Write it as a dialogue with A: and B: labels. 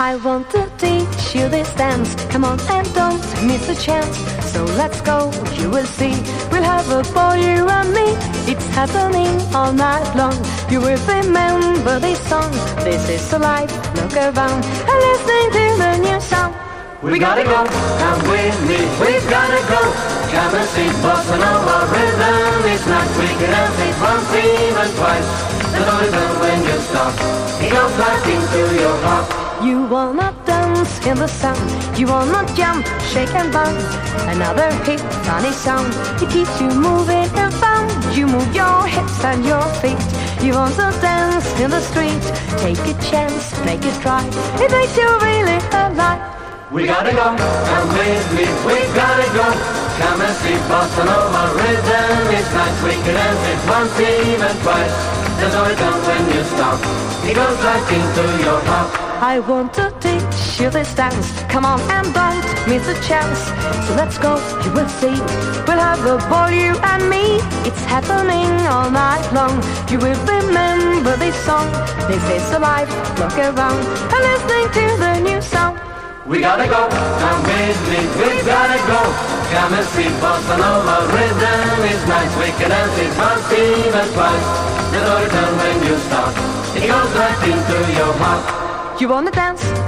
A: I want to teach you this dance. Come on and don't miss a chance. So let's go, you will see. We'll have a ball, you and me. It's happening all night long. You will remember this song. This is the life, look around and listening to the new song.
B: We gotta go, come with me, we've gotta go. Come and see Bossa Nova rhythm. It's nice, we can dance it once, even twice. The rhythm when you stop, it goes right into your heart.
A: You wanna dance in the sun. You wanna jump, shake and bounce. Another hit, funny sound. It keeps you moving and fun. You move your hips and your feet. You want to dance in the street. Take a chance, make it right. It makes you really alive.
B: We gotta go, come with me, we gotta go. Come and see Bossa Nova rhythm. It's nice, we can dance it once, even twice. There's no return when you stop. It goes right into your heart.
A: I want to teach you this dance. Come on and don't miss a chance. So let's go, you will see. We'll have a ball, you and me. It's happening all night long. You will remember this song. This is the life, look around and listening to the new song.
B: We gotta go, come with me, we gotta go. Come and see Bossa Nova rhythm. It's nice, we can dance it once, even twice. There's no return when you start. It goes right into your heart.
A: You wanna dance?